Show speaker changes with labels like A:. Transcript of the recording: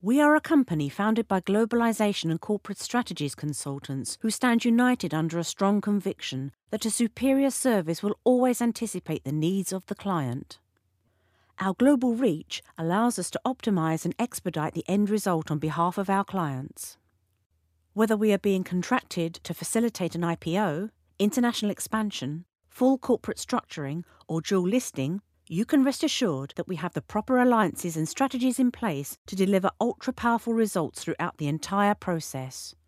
A: We are a company founded by globalization and corporate strategies consultants who stand united under a strong conviction that a superior service will always anticipate the needs of the client. Our global reach allows us to optimize and expedite the end result on behalf of our clients. Whether we are being contracted to facilitate an IPO, international expansion, full corporate structuring, or dual listing, you can rest assured that we have the proper alliances and strategies in place to deliver ultra-powerful results throughout the entire process.